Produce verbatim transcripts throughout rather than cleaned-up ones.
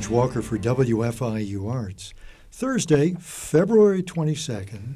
George Walker for W F I U Arts. Thursday, February twenty-second,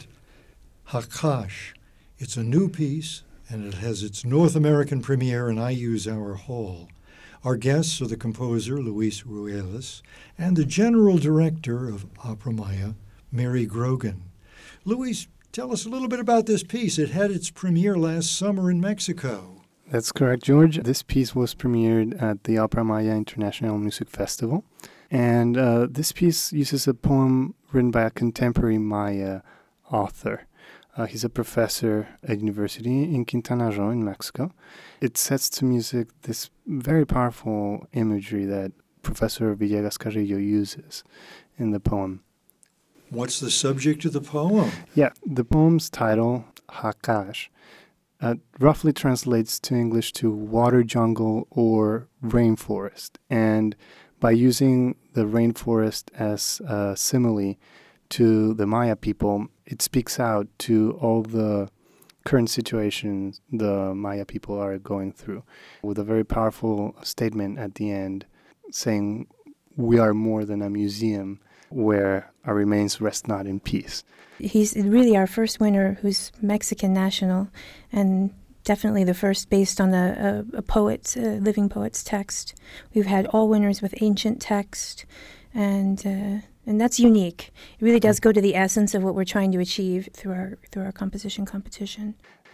Hakash. It's a new piece, and it has its North American premiere in I U's Our Hall. Our guests are the composer, Luis Ruelas, and the general director of Opera Maya, Mary Grogan. Luis, tell us a little bit about this piece. It had its premiere last summer in Mexico. That's correct, George. This piece was premiered at the Opera Maya International Music Festival. And uh, this piece uses a poem written by a contemporary Maya author. Uh, he's a professor at university in Quintana Roo in Mexico. It sets to music this very powerful imagery that Professor Villegas Carrillo uses in the poem. What's the subject of the poem? Yeah, the poem's title, Hakash, uh, roughly translates to English to water jungle or rainforest. And by using the rainforest as a simile to the Maya people, it speaks out to all the current situations the Maya people are going through, with a very powerful statement at the end saying, "We are more than a museum where our remains rest not in peace." He's really our first winner who's Mexican national, and definitely the first based on a, a, a poet, a living poet's text. We've had all winners with ancient text, and uh, and that's unique. It really does go to the essence of what we're trying to achieve through our through our composition competition.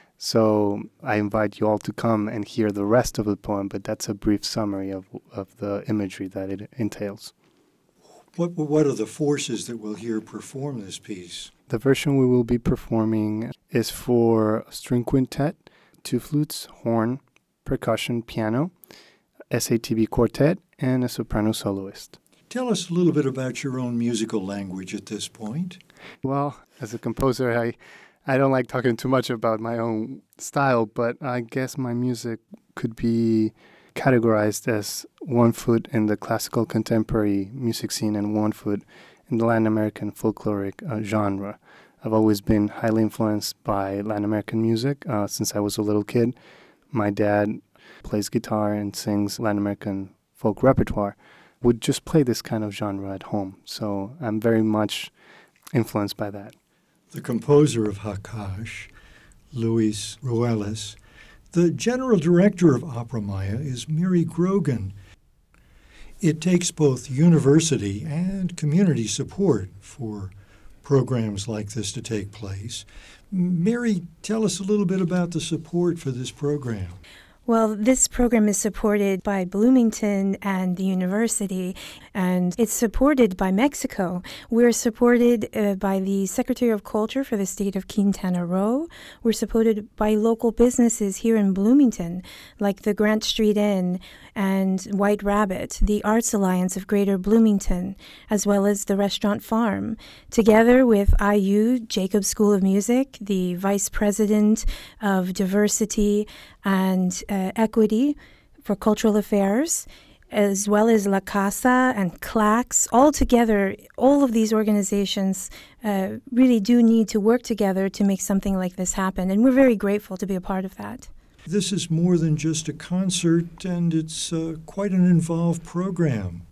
So I invite you all to come and hear the rest of the poem, but that's a brief summary of of the imagery that it entails. What what are the forces that we'll hear perform this piece? The version we will be performing is for a string quintet, two flutes, horn, percussion, piano, S A T B quartet, and a soprano soloist. Tell us a little bit about your own musical language at this point. Well, as a composer, I, I don't like talking too much about my own style, but I guess my music could be categorized as one foot in the classical contemporary music scene and one foot in the Latin American folkloric uh, genre. I've always been highly influenced by Latin American music uh, since I was a little kid. My dad plays guitar and sings Latin American folk repertoire. Would just play this kind of genre at home. So I'm very much influenced by that. The composer of Hakash, Luis Ruelas. The general director of Opera Maya is Mary Grogan. It takes both university and community support for programs like this to take place. Mary, tell us a little bit about the support for this program. Well, this program is supported by Bloomington and the university, and it's supported by Mexico. We're supported uh, by the Secretary of Culture for the state of Quintana Roo. We're supported by local businesses here in Bloomington, like the Grant Street Inn and White Rabbit, the Arts Alliance of Greater Bloomington, as well as the Restaurant Farm. Together with I U, Jacobs School of Music, the Vice President of Diversity and uh, Equity for Cultural Affairs, as well as La Casa and Clax, all together, all of these organizations uh, really do need to work together to make something like this happen, and we're very grateful to be a part of that. This is more than just a concert, and it's uh, quite an involved program.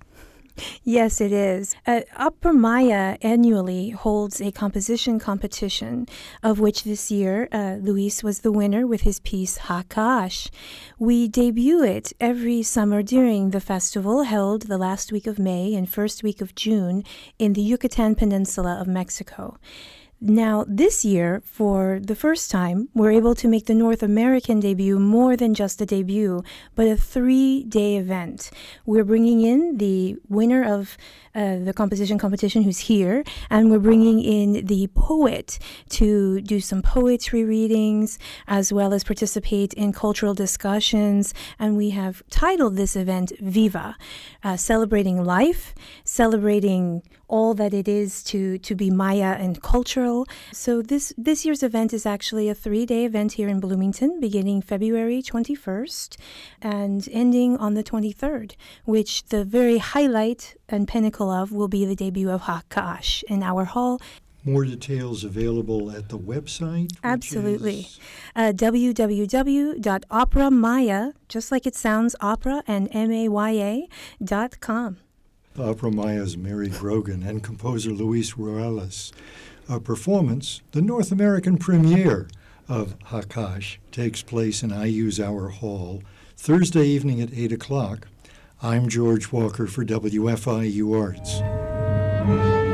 Yes, it is. Uh, Opera Maya annually holds a composition competition, of which this year uh, Luis was the winner with his piece Hakash. We debut it every summer during the festival held the last week of May and first week of June in the Yucatan Peninsula of Mexico. Now, this year, for the first time, we're able to make the North American debut more than just a debut, but a three-day event. We're bringing in the winner of uh, the composition competition who's here, and we're bringing in the poet to do some poetry readings, as well as participate in cultural discussions, and we have titled this event Viva, uh, celebrating life, celebrating all that it is to, to be Maya and cultural. So this, this year's event is actually a three-day event here in Bloomington, beginning February twenty-first and ending on the twenty-third, which the very highlight and pinnacle of will be the debut of Hakash in our hall. More details available at the website? Absolutely. Is... Uh, w w w dot opera maya, just like it sounds, opera and M A Y A dot com. Opera Maya's Mary Grogan and composer Luis Ruelas. A performance, the North American premiere of Hakash, takes place in I U's Hour Hall Thursday evening at eight o'clock. I'm George Walker for W F I U Arts.